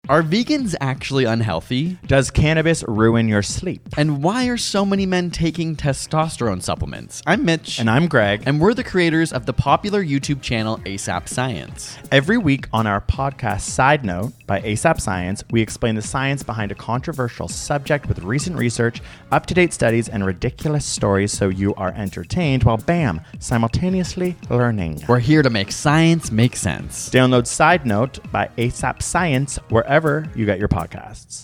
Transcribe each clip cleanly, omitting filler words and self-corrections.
Are vegans actually unhealthy? Does cannabis ruin your sleep? And why are so many men taking testosterone supplements? I'm Mitch. And I'm Greg. And we're the creators of the popular YouTube channel ASAP Science. Every week on our podcast Side Note by ASAP Science, we explain the science behind a controversial subject with recent research, up-to-date studies, and ridiculous stories so you are entertained while, bam, simultaneously learning. We're here to make science make sense. Download Side Note by ASAP Science wherever you get your podcasts.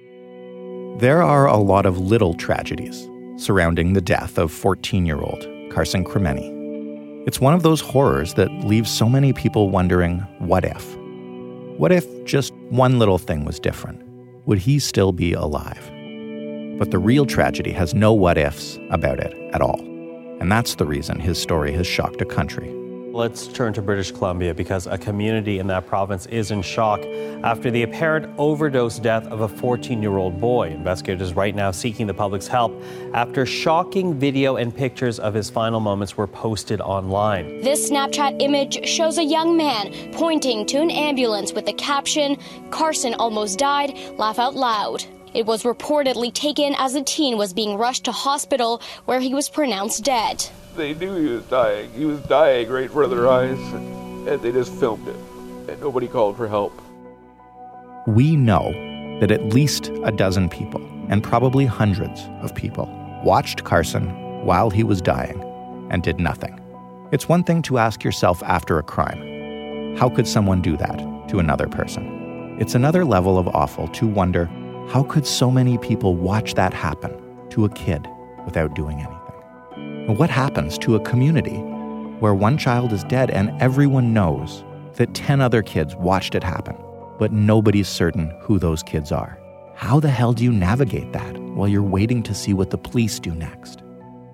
There are a lot of little tragedies surrounding the death of 14-year-old Carson Kremeny. It's one of those horrors that leaves so many people wondering, what if? What if just one little thing was different? Would he still be alive? But the real tragedy has no what ifs about it at all. And that's the reason his story has shocked a country. Let's turn to British Columbia because a community in that province is in shock after the apparent overdose death of a 14-year-old boy. Investigators right now seeking the public's help after shocking video and pictures of his final moments were posted online. This Snapchat image shows a young man pointing to an ambulance with the caption, "Carson almost died, laugh out loud." It was reportedly taken as the teen was being rushed to hospital where he was pronounced dead. They knew he was dying. He was dying right in front of their eyes, and they just filmed it, and nobody called for help. We know that at least a dozen people, and probably hundreds of people, watched Carson while he was dying and did nothing. It's one thing to ask yourself after a crime, how could someone do that to another person? It's another level of awful to wonder, how could so many people watch that happen to a kid without doing anything? And what happens to a community where one child is dead and everyone knows that 10 other kids watched it happen, but nobody's certain who those kids are? How the hell do you navigate that while you're waiting to see what the police do next?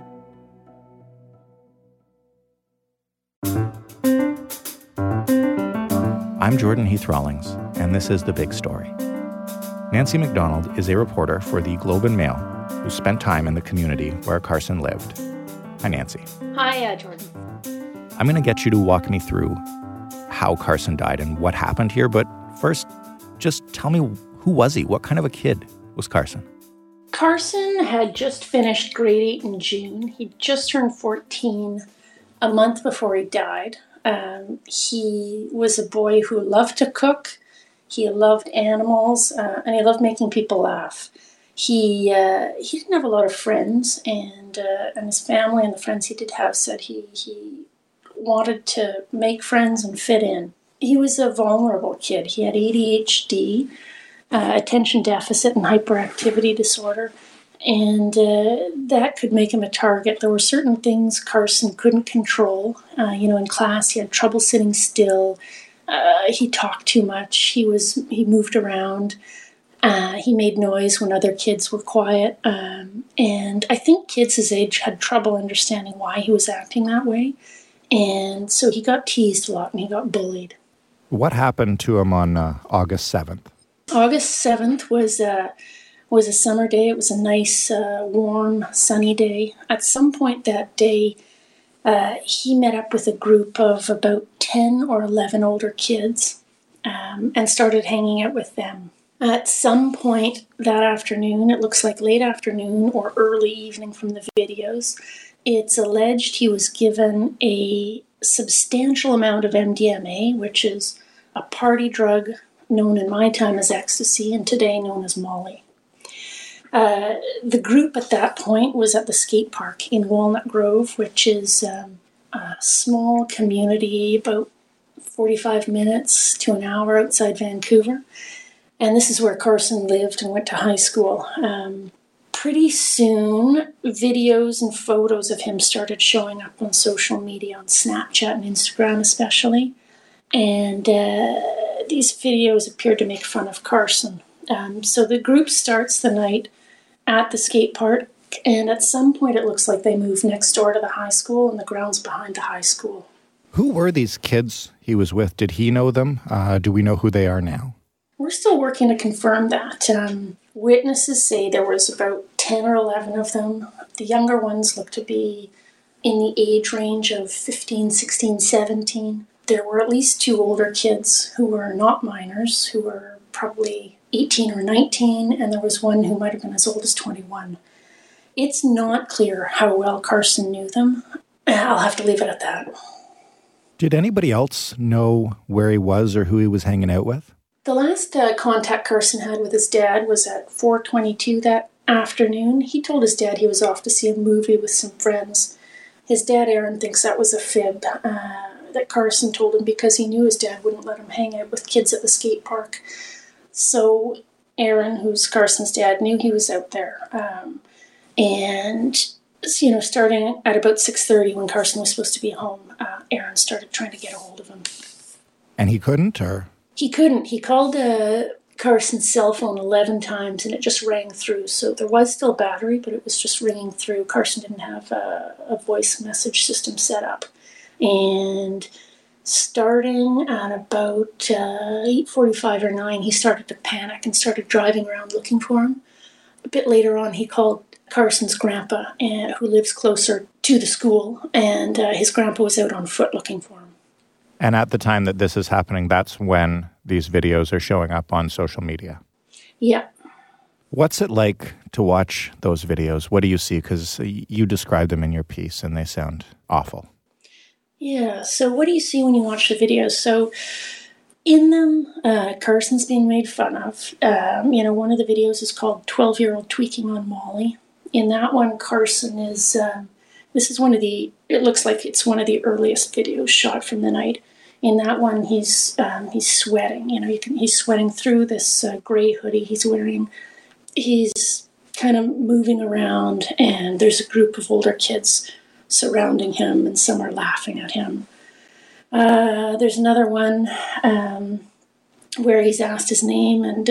I'm Jordan Heath Rawlings, and this is The Big Story. Nancy McDonald is a reporter for the Globe and Mail who spent time in the community where Carson lived. Hi, Nancy. Hi, Jordan. I'm going to get you to walk me through how Carson died and what happened here. But first, just tell me, who was he? What kind of a kid was Carson? Carson had just finished grade 8 in June. He just turned 14 a month before he died. He was a boy who loved to cook. He loved animals, and he loved making people laugh. He didn't have a lot of friends, and his family and the friends he did have said he wanted to make friends and fit in. He was a vulnerable kid. He had ADHD, attention deficit and hyperactivity disorder, and that could make him a target. There were certain things Carson couldn't control. In class he had trouble sitting still. He talked too much. He moved around. He made noise when other kids were quiet. And I think kids his age had trouble understanding why he was acting that way. And so he got teased a lot and he got bullied. What happened to him on August 7th? August 7th was a summer day. It was a nice, warm, sunny day. At some point that day, he met up with a group of about 10 or 11 older kids and started hanging out with them. At some point that afternoon, it looks like late afternoon or early evening from the videos, it's alleged he was given a substantial amount of MDMA, which is a party drug known in my time as ecstasy and today known as Molly. The group at that point was at the skate park in Walnut Grove, which is a small community about 45 minutes to an hour outside Vancouver. And this is where Carson lived and went to high school. Pretty soon, videos and photos of him started showing up on social media, on Snapchat and Instagram especially. And these videos appeared to make fun of Carson. So the group starts the night at the skate park, and at some point it looks like they moved next door to the high school and the grounds behind the high school. Who were these kids he was with? Did he know them? Do we know who they are now? We're still working to confirm that. Witnesses say there was about 10 or 11 of them. The younger ones look to be in the age range of 15, 16, 17. There were at least 2 older kids who were not minors, who were probably 18 or 19, and there was one who might have been as old as 21. It's not clear how well Carson knew them. I'll have to leave it at that. Did anybody else know where he was or who he was hanging out with? The last contact Carson had with his dad was at 4:22 that afternoon. He told his dad he was off to see a movie with some friends. His dad, Aaron, thinks that was a fib that Carson told him because he knew his dad wouldn't let him hang out with kids at the skate park. So Aaron, who's Carson's dad, knew he was out there. Starting at about 6:30 when Carson was supposed to be home, Aaron started trying to get a hold of him. And he couldn't, or? He couldn't. He called Carson's cell phone 11 times and it just rang through. So there was still battery, but it was just ringing through. Carson didn't have a voice message system set up. And starting at about 8:45 or 9, he started to panic and started driving around looking for him. A bit later on, he called Carson's grandpa, who lives closer to the school, and his grandpa was out on foot looking for him. And at the time that this is happening, that's when these videos are showing up on social media. Yeah. What's it like to watch those videos? What do you see? Because you described them in your piece, and they sound awful. Yeah, so what do you see when you watch the videos? So in them, Carson's being made fun of. One of the videos is called 12-Year-Old Tweaking on Molly. In that one, Carson is, it looks like it's one of the earliest videos shot from the night. In that one, he's sweating. He's sweating through this gray hoodie he's wearing. He's kind of moving around, and there's a group of older kids surrounding him, and some are laughing at him. There's another one where he's asked his name, and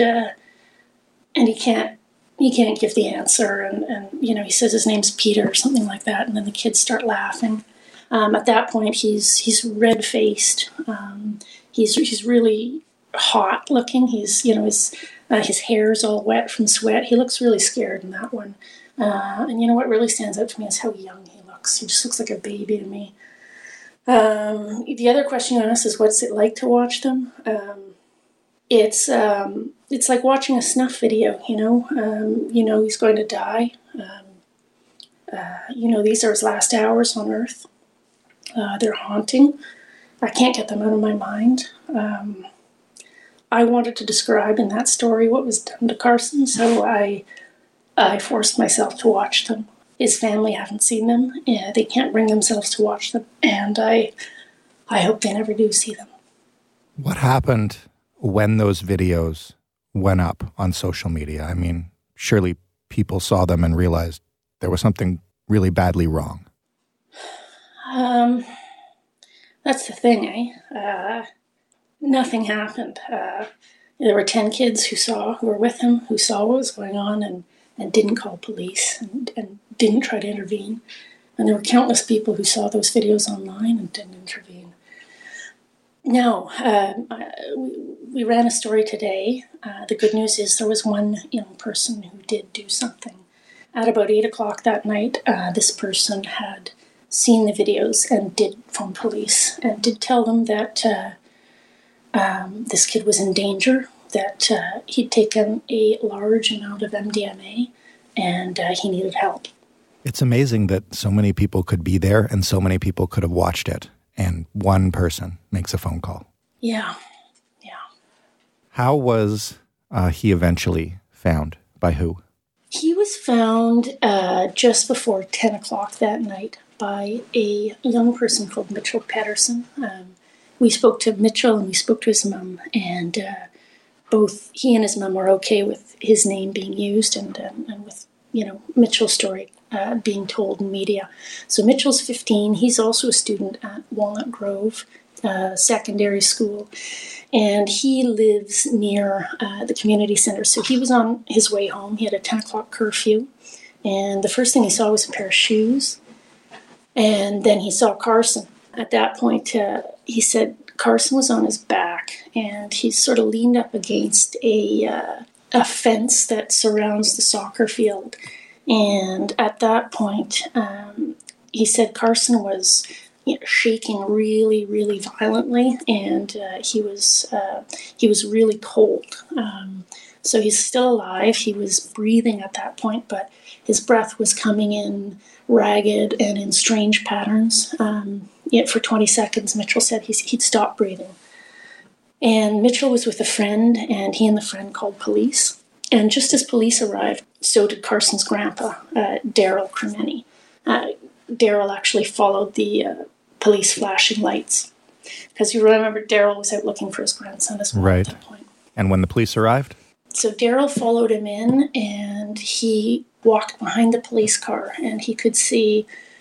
he can't give the answer, and he says his name's Peter or something like that, and then the kids start laughing. At that point, he's red-faced. He's really hot looking. His hair's all wet from sweat. He looks really scared in that one. And what really stands out to me is how young he looks. He just looks like a baby to me. The other question you asked is, what's it like to watch them? It's like watching a snuff video. He's going to die. These are his last hours on Earth. They're haunting. I can't get them out of my mind. I wanted to describe in that story what was done to Carson, so I forced myself to watch them. His family haven't seen them. They can't bring themselves to watch them, and I hope they never do see them. What happened when those videos went up on social media? I mean, surely people saw them and realized there was something really badly wrong. That's the thing, nothing happened. There were 10 kids who were with him, who saw what was going on and didn't call police and didn't try to intervene. And there were countless people who saw those videos online and didn't intervene. No, we ran a story today. The good news is there was one young person who did do something. At about 8 o'clock that night, this person had seen the videos and did phone police and did tell them that this kid was in danger, that he'd taken a large amount of MDMA and he needed help. It's amazing that so many people could be there and so many people could have watched it, and one person makes a phone call. Yeah. How was he eventually found? By who? He was found just before 10 o'clock that night by a young person called Mitchell Pedersen. We spoke to Mitchell and we spoke to his mom, and both he and his mom were okay with his name being used and with Mitchell's story being told in media. So Mitchell's 15. He's also a student at Walnut Grove Secondary School, and he lives near the community center. So he was on his way home. He had a 10 o'clock curfew, and the first thing he saw was a pair of shoes, and then he saw Carson. At that point, he said Carson was on his back, and he sort of leaned up against a fence that surrounds the soccer field. And at that point, he said Carson was shaking really, really violently, and he was really cold. So he's still alive. He was breathing at that point, but his breath was coming in ragged and in strange patterns. Yet for 20 seconds, Mitchell said he'd stopped breathing. And Mitchell was with a friend, and he and the friend called police. And just as police arrived, so did Carson's grandpa, Daryl Cremeni. Daryl actually followed the police flashing lights, because you remember Daryl was out looking for his grandson as well right. at that point. And when the police arrived? So Daryl followed him in, and he walked behind the police car, and he could see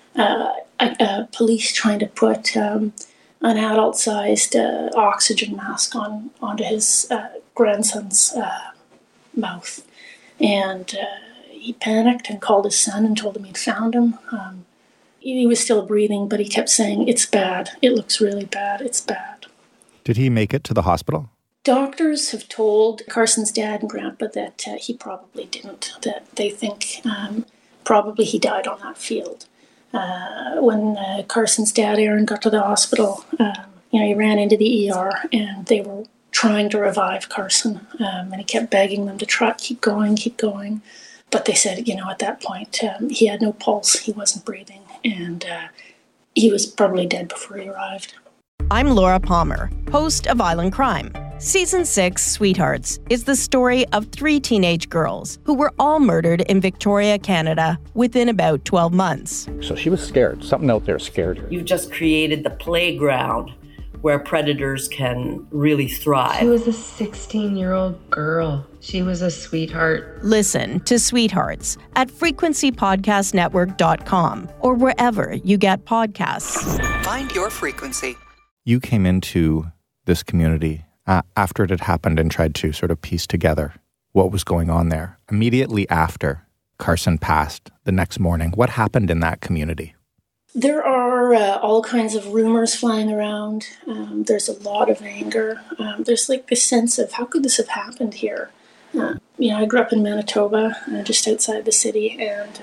police trying to put an adult-sized oxygen mask onto his grandson's mouth. And he panicked and called his son and told him he'd found him. He was still breathing, but he kept saying, "It's bad. It looks really bad. It's bad." Did he make it to the hospital? Doctors have told Carson's dad and grandpa that he probably didn't, that they think probably he died on that field. When Carson's dad, Aaron, got to the hospital, he ran into the ER, and they were trying to revive Carson, and he kept begging them to keep going. But they said, at that point, he had no pulse, he wasn't breathing, and he was probably dead before he arrived. I'm Laura Palmer, host of Island Crime. Season 6, Sweethearts, is the story of 3 teenage girls who were all murdered in Victoria, Canada, within about 12 months. So she was scared. Something out there scared her. You've just created the playground where predators can really thrive. She was a 16-year-old girl. She was a sweetheart. Listen to Sweethearts at frequencypodcastnetwork.com or wherever you get podcasts. Find your frequency. You came into this community after it had happened and tried to sort of piece together what was going on there. Immediately after Carson passed the next morning, what happened in that community? There are all kinds of rumors flying around. There's a lot of anger. There's like this sense of, how could this have happened here? I grew up in Manitoba, just outside the city, and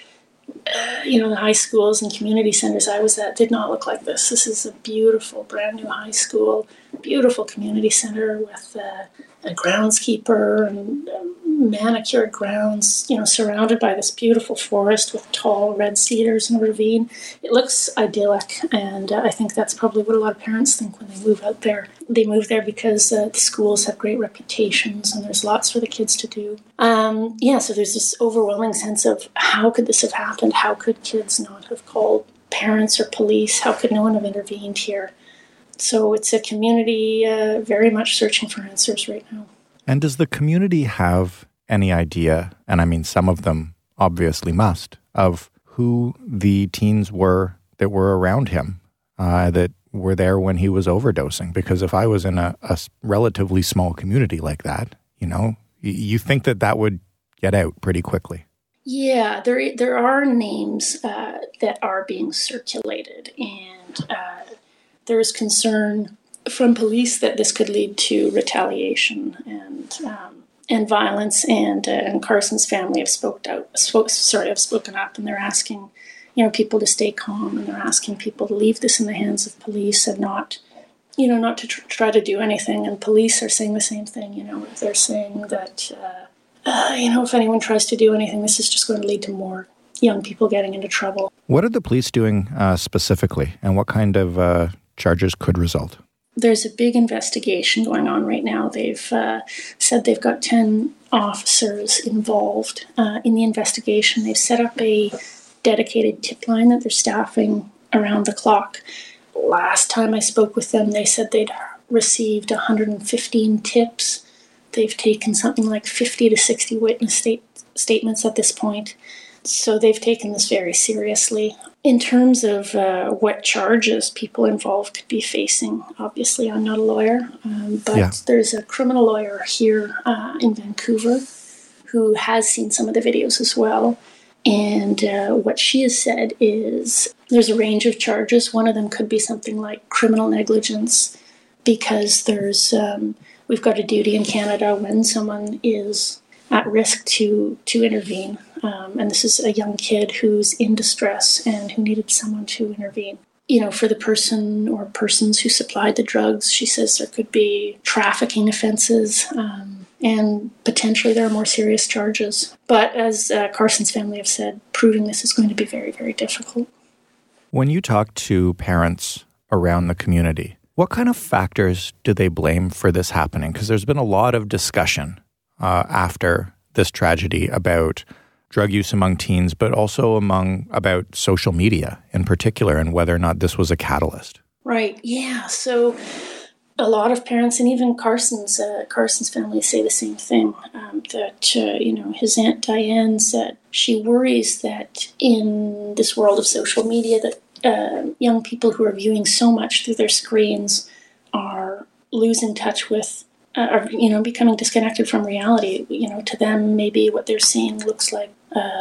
the high schools and community centers I was at did not look like this. This is a beautiful, brand new high school, beautiful community center with a groundskeeper and manicured grounds, surrounded by this beautiful forest with tall red cedars and a ravine. It looks idyllic, and I think that's probably what a lot of parents think when they move out there. They move there because the schools have great reputations and there's lots for the kids to do. So there's this overwhelming sense of, how could this have happened? How could kids not have called parents or police? How could no one have intervened here? So it's a community very much searching for answers right now. And does the community have any idea, and I mean some of them obviously must, of who the teens were that were around him, that were there when he was overdosing? Because if I was in a relatively small community like that, you think that would get out pretty quickly. Yeah, there are names that are being circulated, and there's concern from police that this could lead to retaliation and violence. And Carson's family have spoken up, and they're asking, people to stay calm, and they're asking people to leave this in the hands of police and not to try to do anything. And police are saying the same thing. They're saying that if anyone tries to do anything, this is just going to lead to more young people getting into trouble. What are the police doing specifically, and what kind of charges could result? There's a big investigation going on right now. They've said they've got 10 officers involved in the investigation. They've set up a dedicated tip line that they're staffing around the clock. Last time I spoke with them, they said they'd received 115 tips. They've taken something like 50 to 60 witness statements at this point. So they've taken this very seriously. In terms of what charges people involved could be facing, obviously I'm not a lawyer, but there's a criminal lawyer here in Vancouver who has seen some of the videos as well. And what she has said is there's a range of charges. One of them could be something like criminal negligence, because we've got a duty in Canada when someone is at risk to intervene. And this is a young kid who's in distress and who needed someone to intervene. for the person or persons who supplied the drugs, she says there could be trafficking offenses, and potentially there are more serious charges. But as Carson's family have said, proving this is going to be very, very difficult. When you talk to parents around the community, what kind of factors do they blame for this happening? Because there's been a lot of discussion after this tragedy about drug use among teens, but also about social media in particular and whether or not this was a catalyst. Right, yeah. So a lot of parents and even Carson's family say the same thing, that his Aunt Diane said she worries that in this world of social media that young people who are viewing so much through their screens are losing touch with, are becoming disconnected from reality. To them, maybe what they're seeing looks like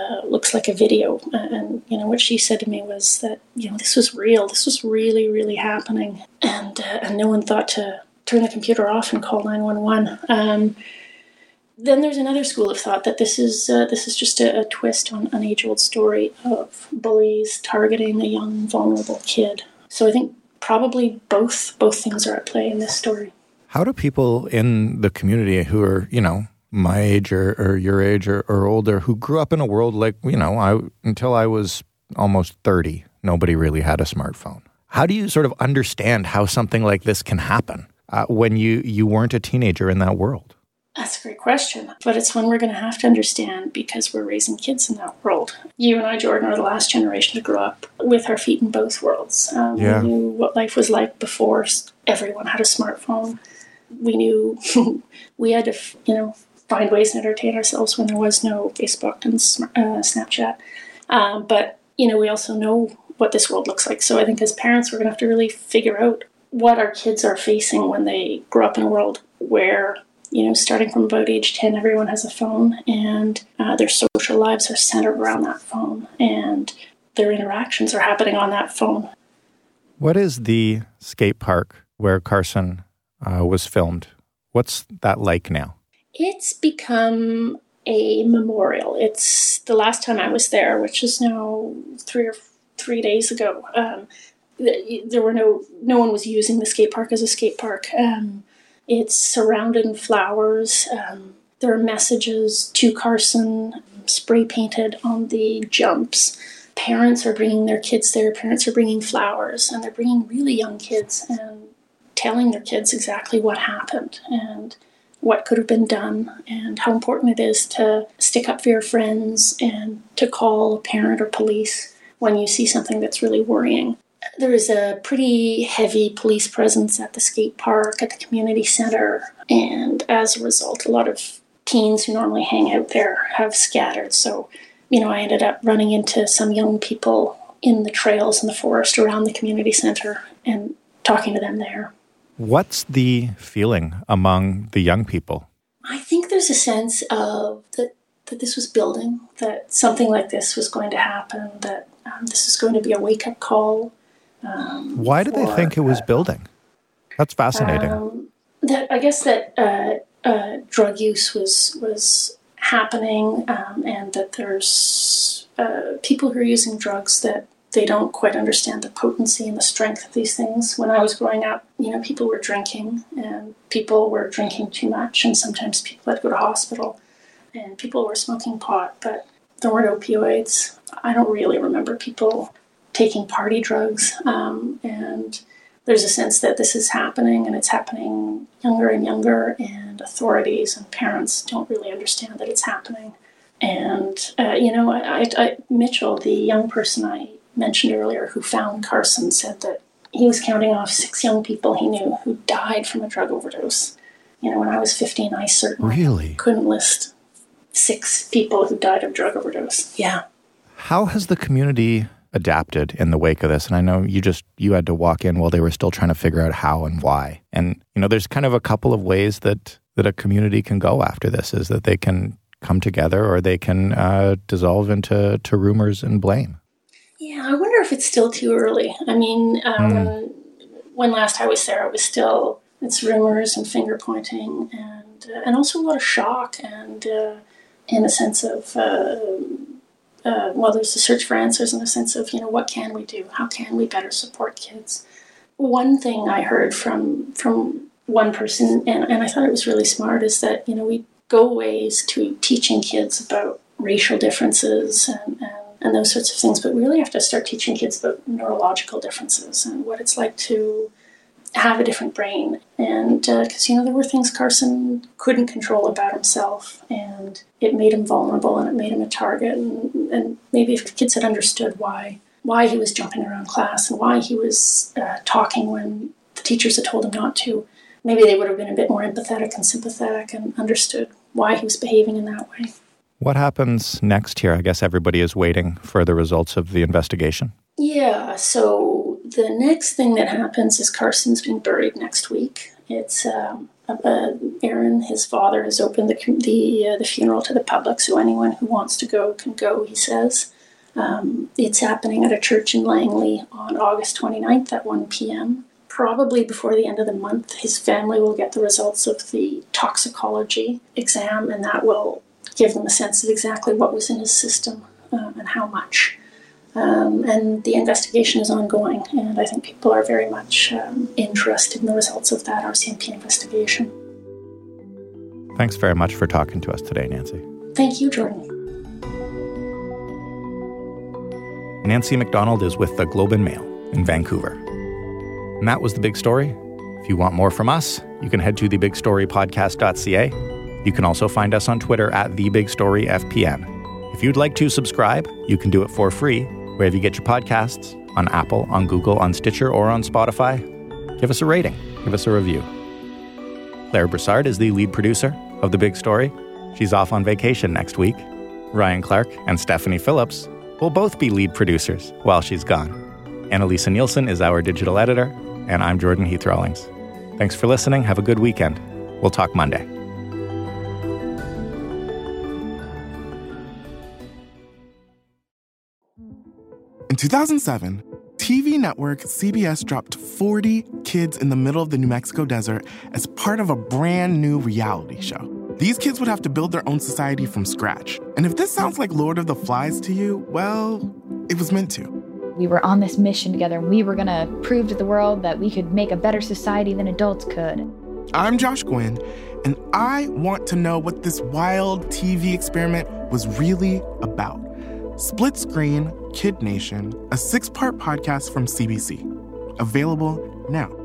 a video. And what she said to me was that this was real. This was really, really happening, and no one thought to turn the computer off and call 911. Then there's another school of thought that this is just a twist on an age-old story of bullies targeting a young, vulnerable kid. So I think probably both things are at play in this story. How do people in the community who are, my age or your age or older, who grew up in a world like, until I was almost 30, nobody really had a smartphone. How do you sort of understand how something like this can happen when you weren't a teenager in that world? That's a great question, but it's one we're going to have to understand because we're raising kids in that world. You and I, Jordan, are the last generation to grow up with our feet in both worlds. We knew what life was like before everyone had a smartphone. We knew we had to, find ways to entertain ourselves when there was no Facebook and Snapchat. But we also know what this world looks like. So I think as parents, we're going to have to really figure out what our kids are facing when they grow up in a world where, starting from about age 10, everyone has a phone, and their social lives are centered around that phone, and their interactions are happening on that phone. What is the skate park where Carson was filmed? What's that like now? It's become a memorial. It's the last time I was there, which is now 3 days ago. There were no one was using the skate park as a skate park. It's surrounded in flowers. There are messages to Carson spray painted on the jumps. Parents are bringing their kids there. Parents are bringing flowers, and they're bringing really young kids and telling their kids exactly what happened and what could have been done and how important it is to stick up for your friends and to call a parent or police when you see something that's really worrying. There is a pretty heavy police presence at the skate park, at the community center, and as a result, a lot of teens who normally hang out there have scattered. So, I ended up running into some young people in the trails in the forest around the community center and talking to them there. What's the feeling among the young people? I think there's a sense of that this was building, that something like this was going to happen, that this is going to be a wake-up call. Why do they think it was building? That's fascinating. I guess that drug use was happening, and that there's people who are using drugs that they don't quite understand the potency and the strength of these things. When I was growing up, people were drinking, and people were drinking too much, and sometimes people had to go to hospital, and people were smoking pot, but there weren't opioids. I don't really remember people taking party drugs, and there's a sense that this is happening, and it's happening younger and younger, and authorities and parents don't really understand that it's happening. And, Mitchell, the young person I mentioned earlier who found Carson, said that he was counting off 6 young people he knew who died from a drug overdose. When I was 15, I certainly couldn't list 6 people who died of drug overdose. Yeah. How has the community adapted in the wake of this? And I know you had to walk in while they were still trying to figure out how and why. And, there's kind of a couple of ways that a community can go after this, is that they can come together or they can dissolve into rumors and blame. Yeah, I wonder if it's still too early. I mean, when last I was there, it's rumors and finger pointing and also a lot of shock and in a sense of there's a search for answers in a sense of, what can we do? How can we better support kids? One thing I heard from one person, and I thought it was really smart, is that, we go ways to teaching kids about racial differences and those sorts of things, but we really have to start teaching kids about neurological differences and what it's like to have a different brain. And because, there were things Carson couldn't control about himself, and it made him vulnerable and it made him a target. And maybe if kids had understood why he was jumping around class and why he was talking when the teachers had told him not to, maybe they would have been a bit more empathetic and sympathetic and understood why he was behaving in that way. What happens next here? I guess everybody is waiting for the results of the investigation. Yeah, so the next thing that happens is Carson's being buried next week. It's Aaron, his father, has opened the funeral to the public, so anyone who wants to go can go, he says. It's happening at a church in Langley on August 29th at 1 p.m. Probably before the end of the month, his family will get the results of the toxicology exam, and that will give them a sense of exactly what was in his system and how much. And the investigation is ongoing, and I think people are very much interested in the results of that RCMP investigation. Thanks very much for talking to us today, Nancy. Thank you, Jordan. Nancy McDonald is with the Globe and Mail in Vancouver. And that was The Big Story. If you want more from us, you can head to thebigstorypodcast.ca. You can also find us on Twitter at TheBigStoryFPN. If you'd like to subscribe, you can do it for free wherever you get your podcasts, on Apple, on Google, on Stitcher, or on Spotify. Give us a rating. Give us a review. Claire Broussard is the lead producer of The Big Story. She's off on vacation next week. Ryan Clark and Stephanie Phillips will both be lead producers while she's gone. Annalisa Nielsen is our digital editor, and I'm Jordan Heath Rawlings. Thanks for listening. Have a good weekend. We'll talk Monday. In 2007, TV network CBS dropped 40 kids in the middle of the New Mexico desert as part of a brand new reality show. These kids would have to build their own society from scratch. And if this sounds like Lord of the Flies to you, well, it was meant to. We were on this mission together, and we were going to prove to the world that we could make a better society than adults could. I'm Josh Gwynn, and I want to know what this wild TV experiment was really about. Split Screen, Kid Nation, a 6-part podcast from CBC. Available now.